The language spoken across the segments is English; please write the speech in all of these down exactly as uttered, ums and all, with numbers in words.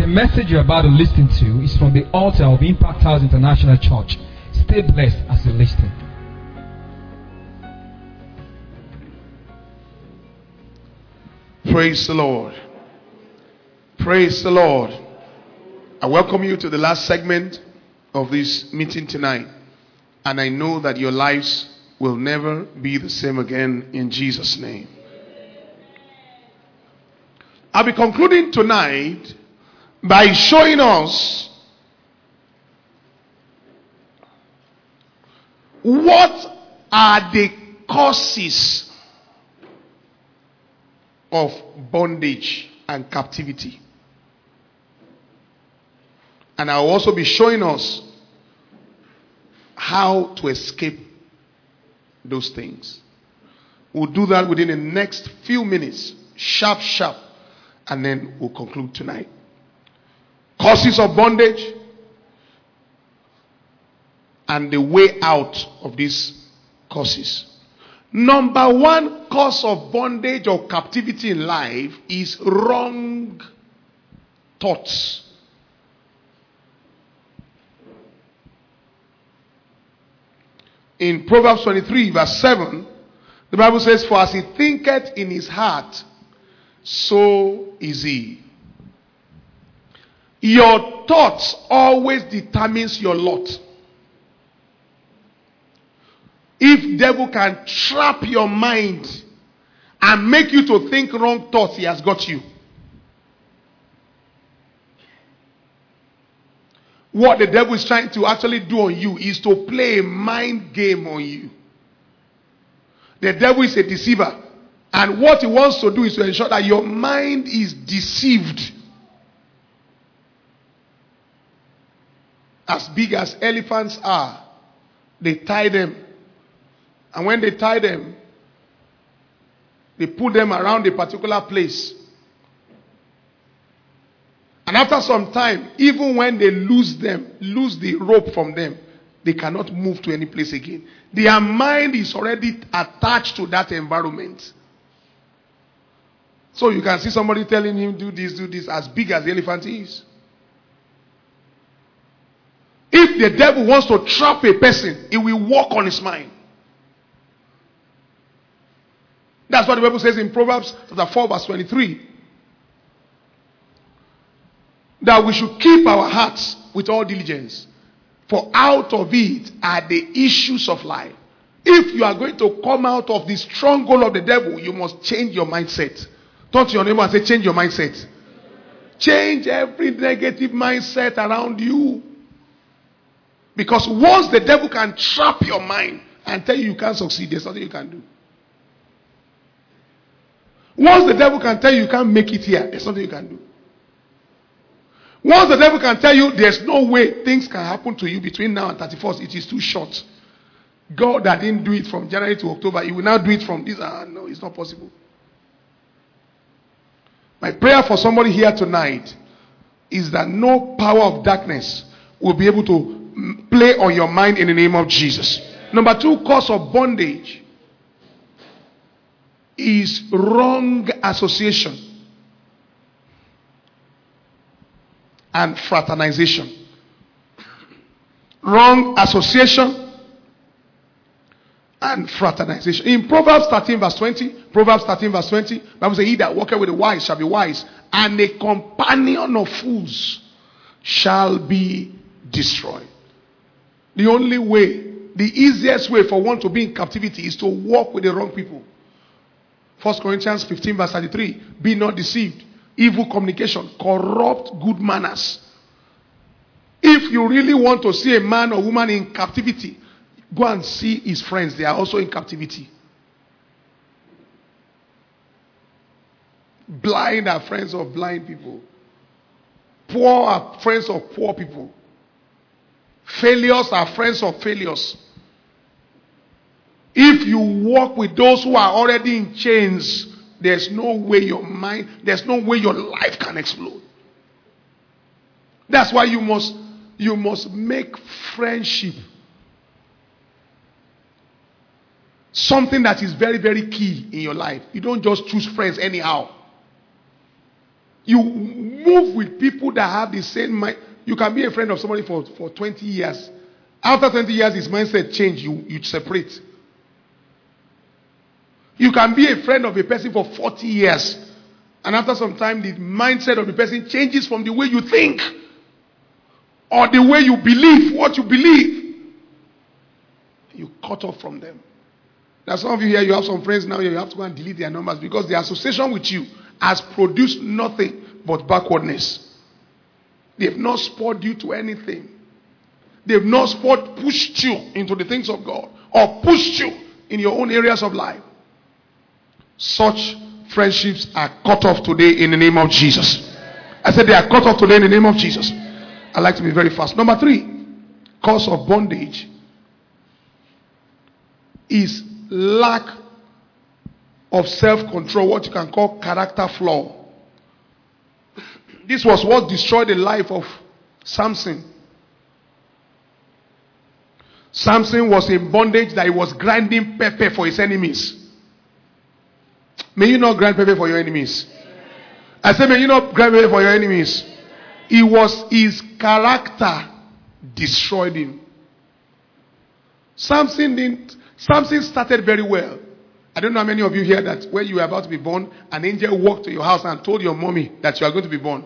The message you're about to listen to is from the altar of Impact House International Church. Stay blessed as you listen. Praise the Lord. Praise the Lord. I welcome you to the last segment of this meeting tonight. And I know that your lives will never be the same again in Jesus' name. I'll be concluding tonight by showing us what are the causes of bondage and captivity. And I'll also be showing us how to escape those things. We'll do that within the next few minutes. Sharp, sharp. And then we'll conclude tonight. Causes of bondage and the way out of these causes. Number one cause of bondage or captivity in life is wrong thoughts. In Proverbs twenty-three verse seven, the Bible says, "For as he thinketh in his heart, so is he." Your thoughts always determines your lot. If devil can trap your mind and make you to think wrong thoughts, he has got you. What the devil is trying to actually do on you is to play a mind game on you. The devil is a deceiver. And what he wants to do is to ensure that your mind is deceived. As big as elephants are, they tie them. And when they tie them, they put them around a particular place. And after some time, even when they lose them, lose the rope from them, they cannot move to any place again. Their mind is already attached to that environment. So you can see somebody telling him, do this, do this, as big as the elephant is. If the devil wants to trap a person, he will walk on his mind. That's what the Bible says in Proverbs chapter four verse twenty-three. That we should keep our hearts with all diligence. For out of it are the issues of life. If you are going to come out of the stronghold of the devil, you must change your mindset. Turn to your neighbor and say, change your mindset. Change every negative mindset around you. Because once the devil can trap your mind and tell you you can't succeed, there's nothing you can do. Once the devil can tell you you can't make it here, there's nothing you can do. Once the devil can tell you there's no way things can happen to you between now and thirty-first, it is too short. God that didn't do it from January to October, he will now do it from this. Ah, no, it's not possible. My prayer for somebody here tonight is that no power of darkness will be able to play on your mind in the name of Jesus. Number two cause of bondage is wrong association and fraternization. Wrong association and fraternization. In Proverbs thirteen verse twenty, Proverbs thirteen verse twenty, the Bible says, "He that walketh with the wise shall be wise, and a companion of fools shall be destroyed." The only way, the easiest way for one to be in captivity is to walk with the wrong people. First Corinthians fifteen verse thirty-three, "Be not deceived. Evil communication corrupt good manners." If you really want to see a man or woman in captivity, go and see his friends. They are also in captivity. Blind are friends of blind people. Poor are friends of poor people. Failures are friends of failures. If you walk with those who are already in chains, there's no way your mind, there's no way your life can explode. That's why you must, you must make friendship something that is very, very key in your life. You don't just choose friends anyhow. You move with people that have the same mind. You can be a friend of somebody for, for twenty years. After twenty years, his mindset change. You, you separate. You can be a friend of a person for forty years. And after some time, the mindset of the person changes from the way you think or the way you believe, what you believe. You cut off from them. There are some of you here, you have some friends now, you have to go and delete their numbers because the association with you has produced nothing but backwardness. They've not spurred you to anything. They've not spurred, pushed you into the things of God or pushed you in your own areas of life. Such friendships are cut off today in the name of Jesus. I said they are cut off today in the name of Jesus. I like to be very fast. Number three, cause of bondage is lack of self-control, what you can call character flaw. This was what destroyed the life of Samson. Samson was in bondage that he was grinding pepper for his enemies. May you not grind pepper for your enemies. I said, may you not grind pepper for your enemies. It was his character destroyed him. Samson didn't. Samson started very well. I don't know how many of you here that when you were about to be born, an angel walked to your house and told your mommy that you are going to be born.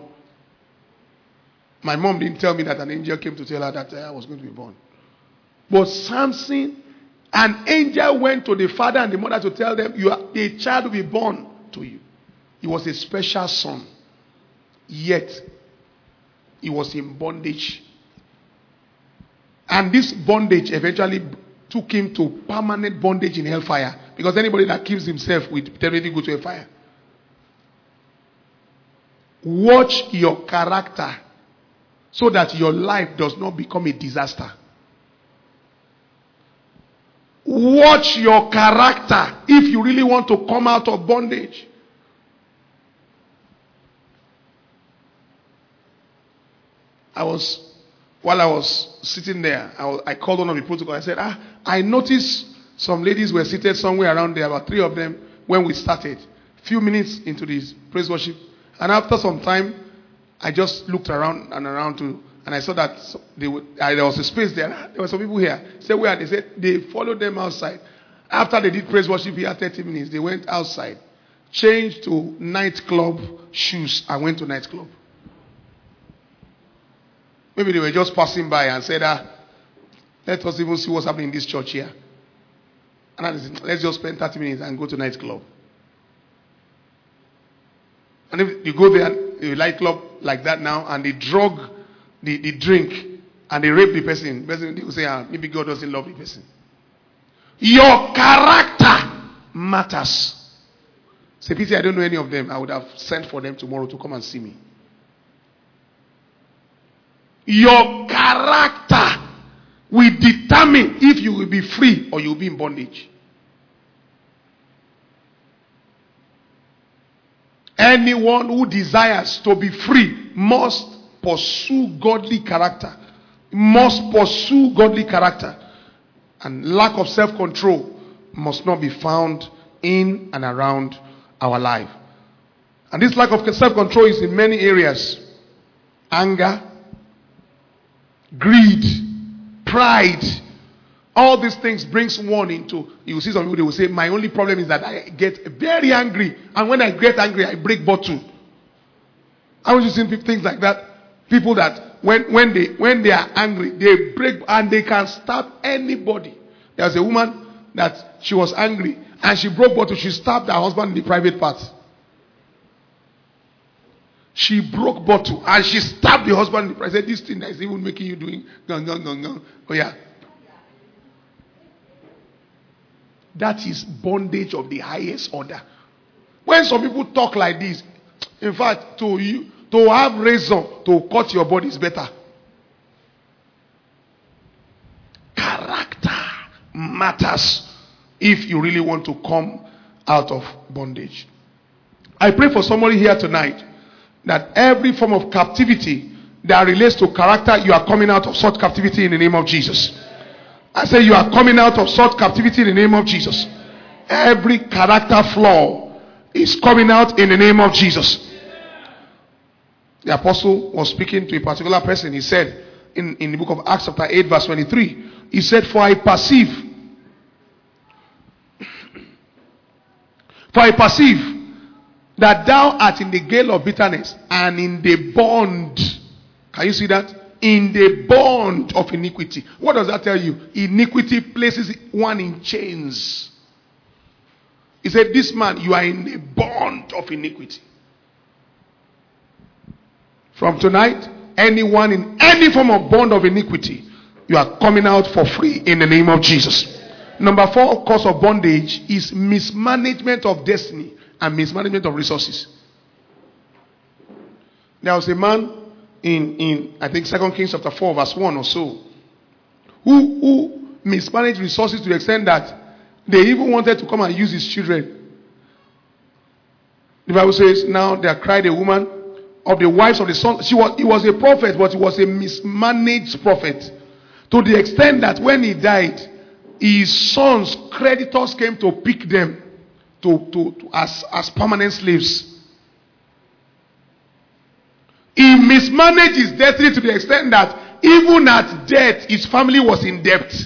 My mom didn't tell me that an angel came to tell her that I was going to be born. But Samson, an angel went to the father and the mother to tell them, you are, a child will be born to you. He was a special son. Yet, he was in bondage. And this bondage eventually took him to permanent bondage in hellfire. Because anybody that kills himself will definitely go to hellfire. Watch your character so that your life does not become a disaster. Watch your character if you really want to come out of bondage. I was, while I was sitting there, I, was, I called one of the protocol. I said, ah, I noticed some ladies were seated somewhere around there, about three of them, when we started. A few minutes into this praise worship. And after some time, I just looked around and around to, and I saw that they would, uh, there was a space there. There were some people here. Said where? They said they followed them outside. After they did praise worship here, thirty minutes, they went outside, changed to nightclub shoes, and went to nightclub. Maybe they were just passing by and said, ah, let us even see what's happening in this church here. And I said, let's just spend thirty minutes and go to nightclub. And if you go there, a nightclub like that now, and they drug the, the drink, and they rape the person, the person they will say, ah, maybe God doesn't love the person. Your character matters. Say, Peter, I don't know any of them. I would have sent for them tomorrow to come and see me. Your character will determine if you will be free or you will be in bondage. Anyone who desires to be free must pursue godly character. Must pursue godly character. And lack of self-control must not be found in and around our life. And this lack of self-control is in many areas. Anger, greed, pride. All these things brings one into, you will see some people, they will say, my only problem is that I get very angry. And when I get angry, I break bottle. I was just seeing things like that. People that, when, when, they, when they are angry, they break, and they can stab anybody. There was a woman that she was angry, and she broke bottle. She stabbed her husband in the private part. She broke bottle, and she stabbed the husband in the private. I said, this thing that is even making you doing, gung, gung, gung, gung. Oh yeah. That is bondage of the highest order. When some people talk like this, in fact, to you, to have razor to cut your body is better. Character matters if you really want to come out of bondage. I pray for somebody here tonight that every form of captivity that relates to character, you are coming out of such captivity in the name of Jesus. I say you are coming out of such captivity in the name of Jesus. Every character flaw is coming out in the name of Jesus. The apostle was speaking to a particular person. He said in, in the book of Acts chapter eight verse twenty-three, he said, For I perceive, for I perceive that thou art in the gale of bitterness and in the bond. Can you see that? In the bond of iniquity. What does that tell you? Iniquity places one in chains. He said, this man, you are in a bond of iniquity. From tonight, anyone in any form of bond of iniquity, you are coming out for free in the name of Jesus. Number four cause of bondage is mismanagement of destiny and mismanagement of resources. There was a man in, in I think Second Kings chapter four verse one or so, who, who mismanaged resources to the extent that they even wanted to come and use his children. The Bible says, now there cried a woman of the wives of the son. She was, he was a prophet, but he was a mismanaged prophet. To the extent that when he died, his sons' creditors came to pick them to, to, to as, as permanent slaves. He mismanaged his destiny to the extent that even at death, his family was in debt.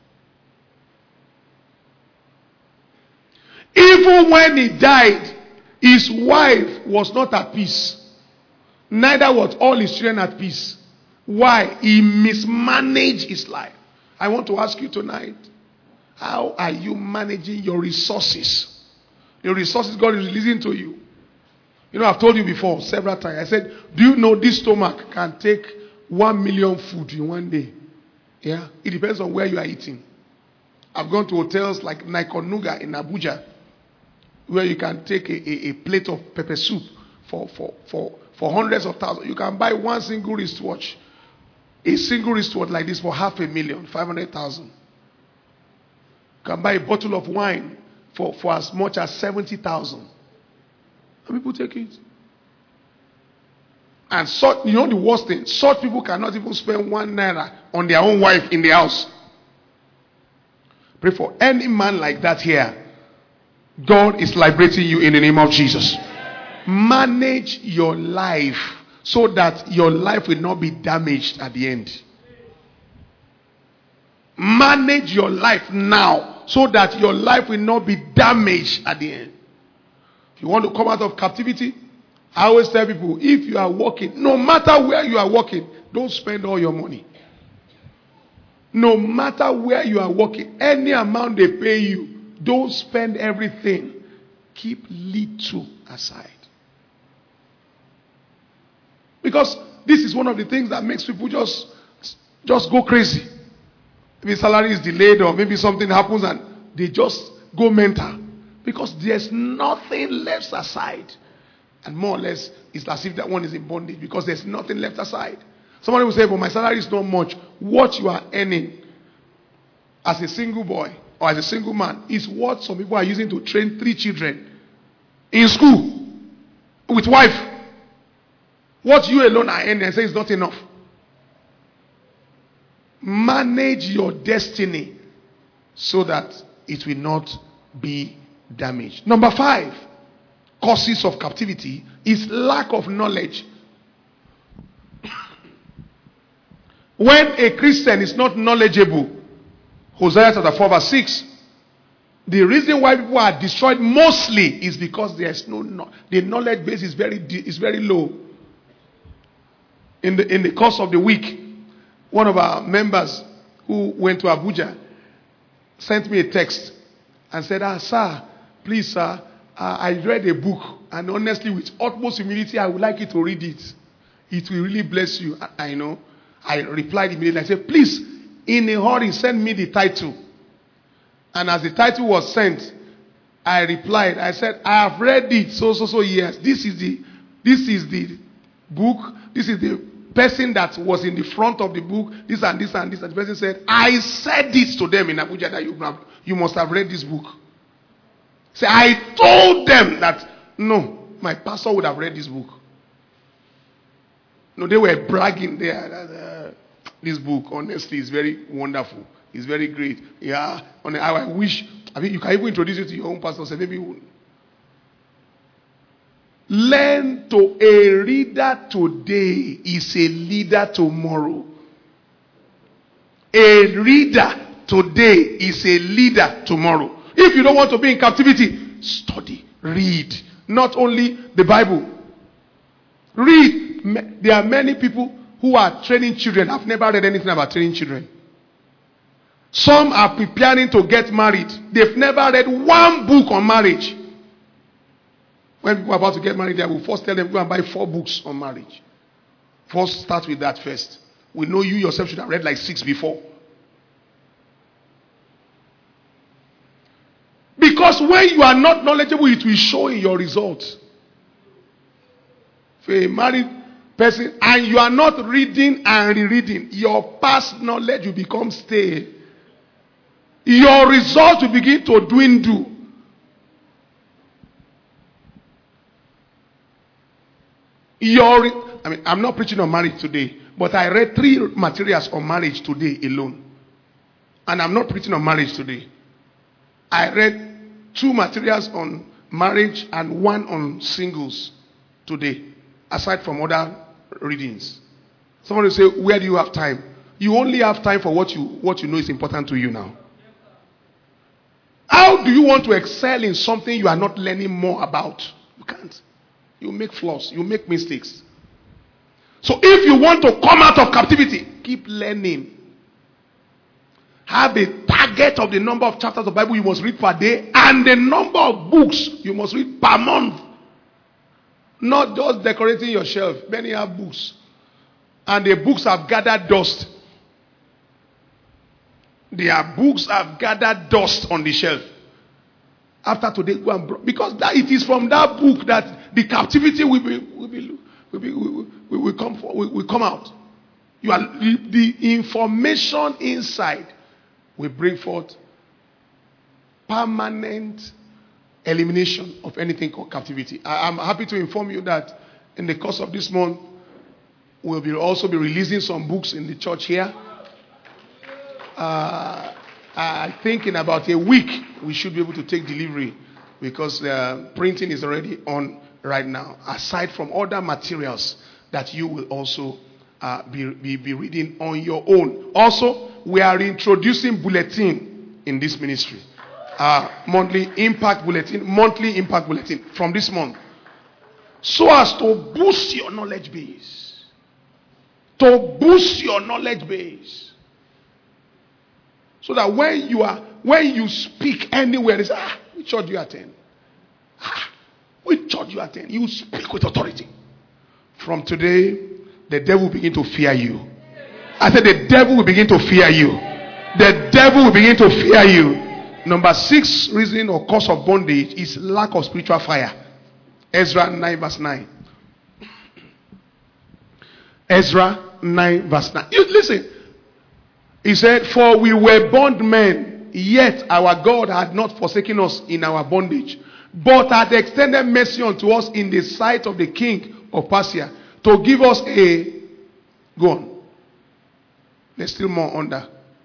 Even when he died, his wife was not at peace. Neither was all his children at peace. Why? He mismanaged his life. I want to ask you tonight, how are you managing your resources? Your resources God is releasing to you. You know, I've told you before several times. I said, do you know this stomach can take one million food in one day? Yeah? It depends on where you are eating. I've gone to hotels like Naikonuga in Abuja, where you can take a, a, a plate of pepper soup for, for, for, for hundreds of thousands. You can buy one single wristwatch. A single wristwatch like this for half a million, five hundred thousand. You can buy a bottle of wine for, for as much as seventy thousand. And people take it. And such, you know the worst thing, such people cannot even spend one naira on their own wife in the house. Pray for any man like that here. God is liberating you in the name of Jesus. Manage your life so that your life will not be damaged at the end. Manage your life now so that your life will not be damaged at the end. If you want to come out of captivity, I always tell people, if you are working, no matter where you are working, don't spend all your money. No matter where you are working, any amount they pay you, don't spend everything. Keep little aside. Because this is one of the things that makes people just, just go crazy. Maybe salary is delayed or maybe something happens and they just go mental. Because there's nothing left aside. And more or less, it's as if that one is in bondage because there's nothing left aside. Somebody will say, but my salary is not much. What you are earning as a single boy or as a single man is what some people are using to train three children in school with wife. What you alone are earning and say is not enough. Manage your destiny so that it will not be damaged. Number five, causes of captivity is lack of knowledge. When a Christian is not knowledgeable, Hosea chapter four verse six, the reason why people are destroyed mostly is because there is no, no the knowledge base is very is very low. In the in the course of the week, one of our members who went to Abuja sent me a text and said, ah, sir, please, sir, uh, I read a book, and honestly, with utmost humility, I would like you to read it. It will really bless you. I, I know. I replied immediately. I said, please, in a hurry, send me the title. And as the title was sent, I replied. I said, I have read it so, so, so years. This is the, this is the book. This is the person that was in the front of the book. This and this and this. And the person said, I said this to them in Abuja that you, have, you must have read this book. Say, I told them that, no, my pastor would have read this book. No, they were bragging there. That, uh, this book, honestly, is very wonderful. It's very great. Yeah, I wish, I mean, you can even introduce it to your own pastor. Say, maybe Learn to a reader today is a leader tomorrow. A reader today is a leader tomorrow. If you don't want to be in captivity, study, read. Not only the Bible. Read. There are many people who are training children. I've never read anything about training children. Some are preparing to get married. They've never read one book on marriage. When people are about to get married, I will first tell them, go and buy four books on marriage. First, start with that first. We know you yourself should have read like six before. Because when you are not knowledgeable, it will show in your results. For a married person, and you are not reading and rereading, your past knowledge will become stale. Your results will begin to dwindle. Your, I mean, I'm not preaching on marriage today, but I read three materials on marriage today alone. And I'm not preaching on marriage today. I read two materials on marriage and one on singles today, aside from other readings. Someone will say, where do you have time? You only have time for what you, what you know is important to you now. How do you want to excel in something you are not learning more about? You can't. You make flaws. You make mistakes. So if you want to come out of captivity, keep learning. Have a target of the number of chapters of the Bible you must read per day and the number of books you must read per month. Not just decorating your shelf. Many have books. And the books have gathered dust. Their books have gathered dust on the shelf. After today, go and bro- because that, it is from that book that the captivity will be will be will, be, will, will, will come for, will, will come out. You are the, the information inside will bring forth permanent elimination of anything called captivity. I, I'm happy to inform you that in the course of this month, we'll be also be releasing some books in the church here. Uh, I think in about a week we should be able to take delivery because uh, printing is already on right now. Aside from other materials that you will also uh, be, be be reading on your own. Also, we are introducing bulletin in this ministry. Uh, monthly impact bulletin, monthly impact bulletin from this month, so as to boost your knowledge base. To boost your knowledge base. So that when you are, when you speak anywhere, they say, ah, which church do you attend? Ah, which church do you attend? You speak with authority. From today, the devil will begin to fear you. I said the devil will begin to fear you. The devil will begin to fear you. Number six reason or cause of bondage is lack of spiritual fire. Ezra nine verse nine. Ezra nine verse nine. You listen. He said, for we were bondmen, yet our God had not forsaken us in our bondage, but had extended mercy unto us in the sight of the king of Persia, to give us a... Go on. There's still more under.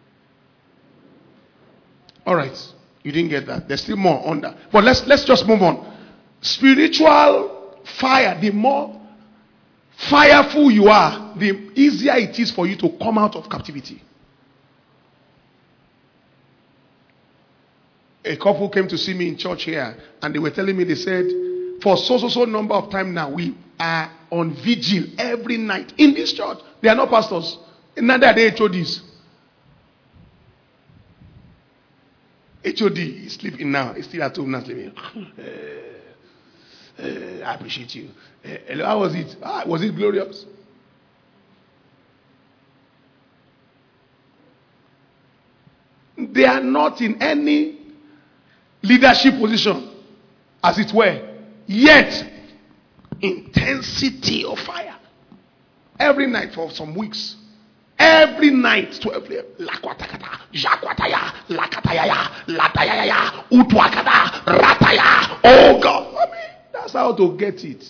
Alright. You didn't get that. There's still more under. But let's, let's just move on. Spiritual fire, the more fireful you are, the easier it is for you to come out of captivity. A couple came to see me in church here, and they were telling me, they said, for so, so, so number of time now, we are on vigil every night in this church. They are not pastors. Neither are they H O Ds. H O D is sleeping now. He's still at home now sleeping. uh, uh, I appreciate you. Uh, how was it? Ah, was it glorious? They are not in any leadership position, as it were, yet intensity of fire every night for some weeks. Every night, twelve a.m. Lakwatakata, Jakwataya, Lakataya, Lataya, Utwakada, Rataya. Oh God, I mean, that's how to get it.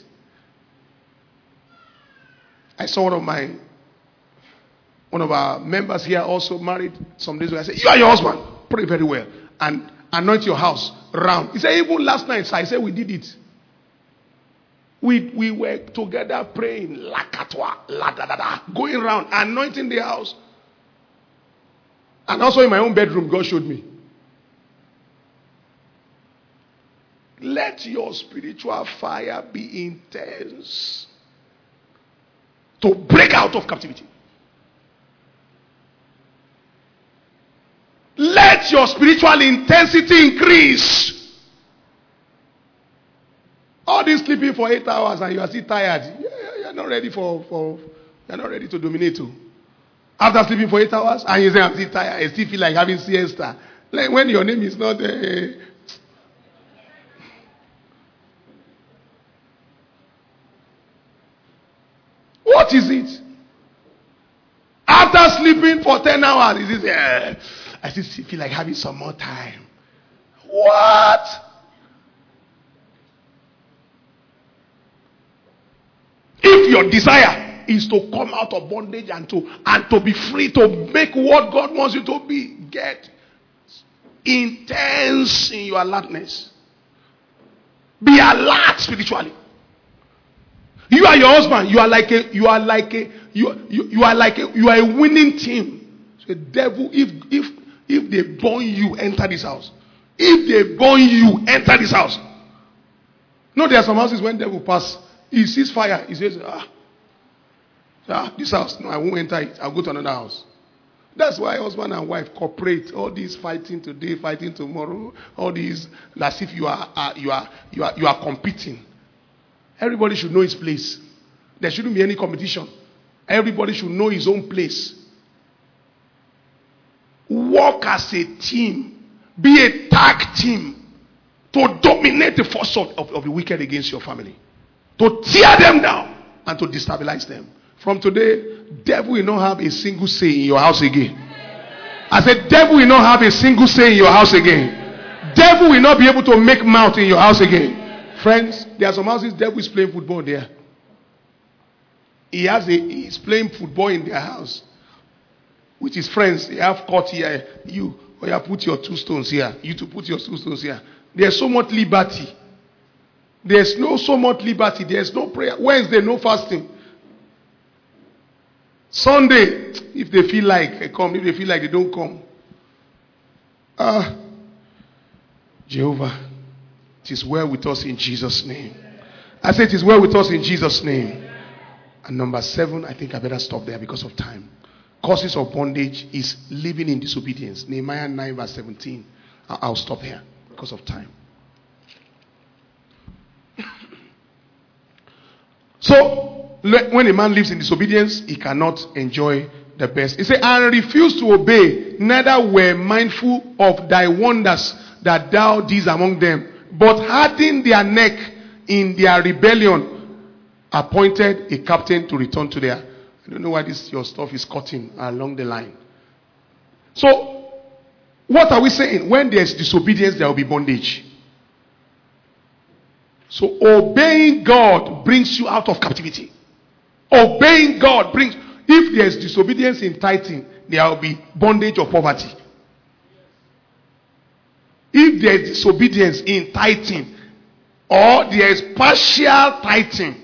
I saw one of my one of our members here also married some days ago. I said, you are your husband. Pray very well and anoint your house round. He said, even last night, sir, I said we did it. We, we were together praying, lakatwa, la da da da, going around, anointing the house. And also in my own bedroom, God showed me. Let your spiritual fire be intense to break out of captivity. Let your spiritual intensity increase. All this sleeping for eight hours and you are still tired. You are not ready for, for you are not ready to dominate too. After sleeping for eight hours and you say I'm still tired, I still feel like having siesta. Like when your name is not uh, what is it? After sleeping for ten hours, is it uh, I still feel like having some more time. What? If your desire is to come out of bondage and to and to be free to make what God wants you to be, get intense in your alertness. Be alert spiritually. You are your husband. You are like a you are like a you you, you are like a you are a winning team. So the devil, if if if they burn you, enter this house. If they burn you, enter this house. No, there are some houses when devil pass. He sees fire. He says, ah, ah, this house, no, I won't enter it. I'll go to another house. That's why husband and wife cooperate. All these fighting today, fighting tomorrow. All these, as if you are, uh, you are, you are, you are competing. Everybody should know his place. There shouldn't be any competition. Everybody should know his own place. Work as a team. Be a tag team to dominate the force of, of, of the wicked against your family. To tear them down and to destabilize them. From today, devil will not have a single say in your house again. I said, devil will not have a single say in your house again. Devil will not be able to make mouth in your house again. Friends, there are some houses devil is playing football there. He has a he's playing football in their house. With his friends, they have court here. You, or you put your two stones here. You to put your two stones here. There's so much liberty. There's no so much liberty. There's no prayer. Wednesday, no fasting. Sunday, if they feel like they come, if they feel like they don't come. Ah, Jehovah, it is well with us in Jesus' name. I say it is well with us in Jesus' name. And number seven, I think I better stop there because of time. Causes of bondage is living in disobedience. Nehemiah nine verse seventeen. I'll stop here because of time. So, when a man lives in disobedience, he cannot enjoy the best. He said, and refuse to obey, neither were mindful of thy wonders that thou didst among them, but hardened their neck in their rebellion, appointed a captain to return to their. I don't know why this your stuff is cutting along the line. So, what are we saying? When there's disobedience, there will be bondage. So obeying God brings you out of captivity. Obeying God brings, if there's disobedience in tithing, there will be bondage or poverty. If there's disobedience in tithing, or there is partial tithing,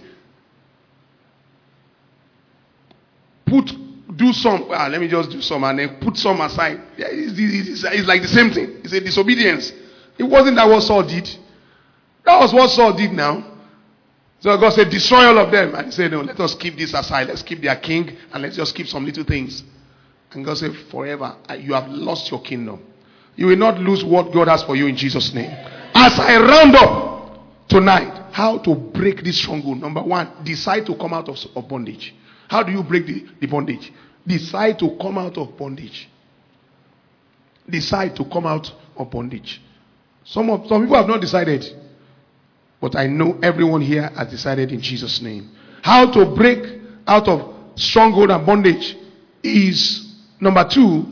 put, do some, well, let me just do some and then put some aside. It's, it's, it's like the same thing. It's a disobedience. It wasn't that what Saul did. That was what Saul did now. So God said, destroy all of them. And he said, no, let us keep this aside. Let's keep their king and let's just keep some little things. And God said, forever, you have lost your kingdom. You will not lose what God has for you in Jesus' name. As I round up tonight, how to break this stronghold. Number one, decide to come out of, of bondage. How do you break the, the bondage? Decide to come out of bondage. Decide to come out of bondage. Some of some people have not decided. But I know everyone here has decided in Jesus' name. How to break out of stronghold and bondage is, number two,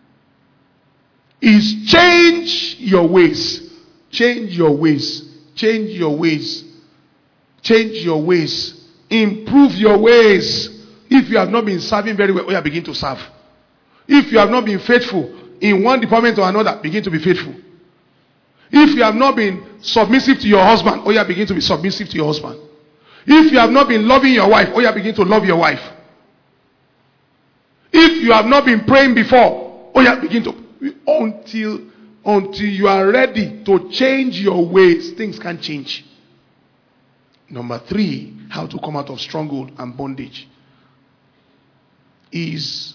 is change your ways. Change your ways. Change your ways. Change your ways. Improve your ways. If you have not been serving very well, you begin to serve. If you have not been faithful in one department or another, begin to be faithful. If you have not been submissive to your husband, oh yeah, begin to be submissive to your husband. If you have not been loving your wife, oh yeah, begin to love your wife. If you have not been praying before, oh yeah, begin to. Until, until you are ready to change your ways, things can change. Number three, how to come out of stronghold and bondage is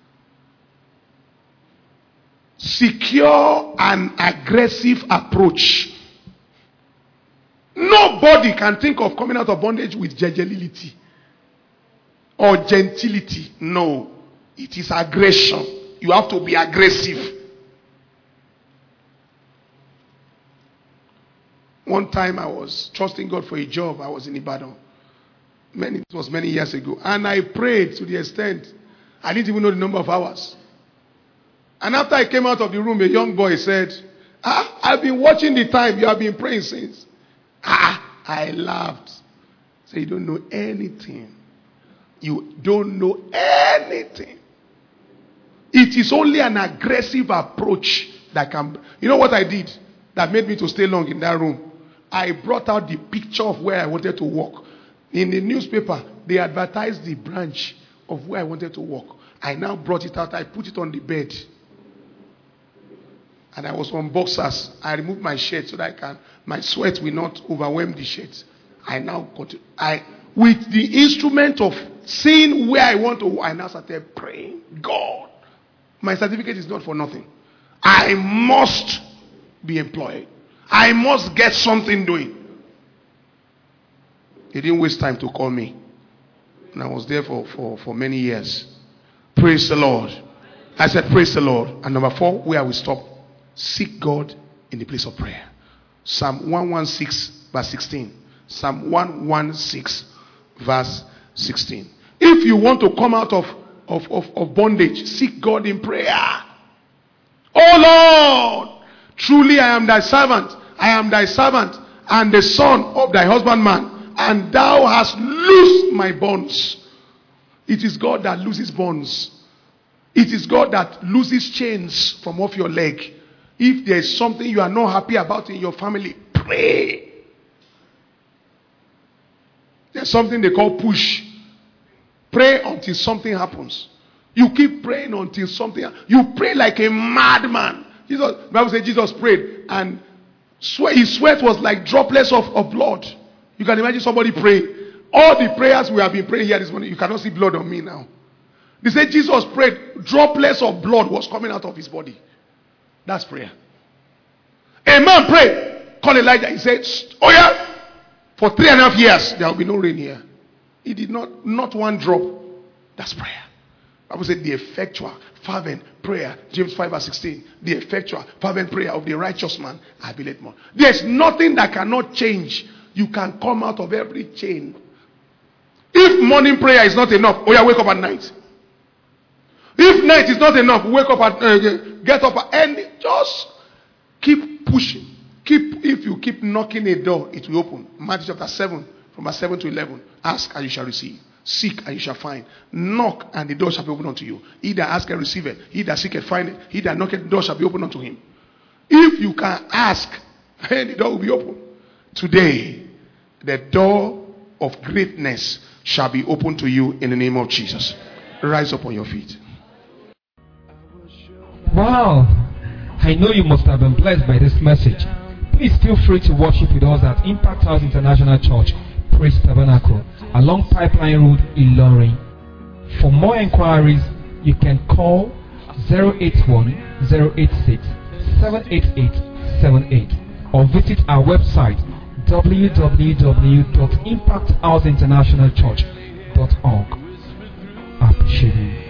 secure and aggressive approach. Nobody can think of coming out of bondage with gentility or gentility. No, it is aggression. You have to be aggressive. One time I was trusting God for a job. I was in Ibadan. Many, it was many years ago. And I prayed to the extent I didn't even know the number of hours. And after I came out of the room, a young boy said, ah, I've been watching the time. You have been praying since. Ah, I laughed. So you don't know anything. You don't know anything. It is only an aggressive approach that can... You know what I did that made me to stay long in that room? I brought out the picture of where I wanted to work. In the newspaper, they advertised the branch of where I wanted to work. I now brought it out. I put it on the bed. And I was on boxers. I removed my shirt so that I can, my sweat will not overwhelm the shirt. I now got it. I, with the instrument of seeing where I want to, I now started praying. God, my certificate is not for nothing. I must be employed. I must get something doing. He didn't waste time to call me. And I was there for, for, for many years. Praise the Lord. I said, praise the Lord. And number four, where we stop. Seek God in the place of prayer. Psalm one sixteen, verse sixteen. Psalm one sixteen, verse sixteen. If you want to come out of, of, of, of bondage, seek God in prayer. Oh Lord, truly I am thy servant. I am thy servant and the son of thy husbandman. And thou hast loosed my bonds. It is God that loses bonds. It is God that loses chains from off your leg. If there is something you are not happy about in your family, pray. There's something they call push. Pray until something happens. You keep praying until something happens. You pray like a madman. Jesus, the Bible says Jesus prayed and sweat, his sweat was like droplets of, of blood. You can imagine somebody praying. All the prayers we have been praying here this morning, you cannot see blood on me now. They say Jesus prayed, droplets of blood was coming out of his body. That's prayer. A man prayed, called Elijah. He said, oh yeah, for three and a half years there will be no rain here. He did not, not one drop. That's prayer. I would say the effectual, fervent prayer. James five verse sixteen. The effectual, fervent prayer of the righteous man availeth more. There's nothing that cannot change. You can come out of every chain. If morning prayer is not enough, oh yeah, wake up at night. If night is not enough, wake up at, uh, get up at, and just keep pushing. Keep, if you keep knocking a door, it will open. Matthew chapter seven, from verse seven to eleven. Ask and you shall receive. Seek and you shall find. Knock and the door shall be opened unto you. He that ask and receive it. He that seek and find it. He that knock the door shall be opened unto him. If you can ask, the door will be open. Today, the door of greatness shall be open to you in the name of Jesus. Rise up on your feet. Wow, I know you must have been blessed by this message. Please feel free to worship with us at Impact House International Church, Praise Tabernacle, along Pipeline Road, Ilorin. For more inquiries, you can call zero eight one, zero eight six, seven eight eight seven eight or visit our website w w w dot impact house international church dot org. I appreciate you.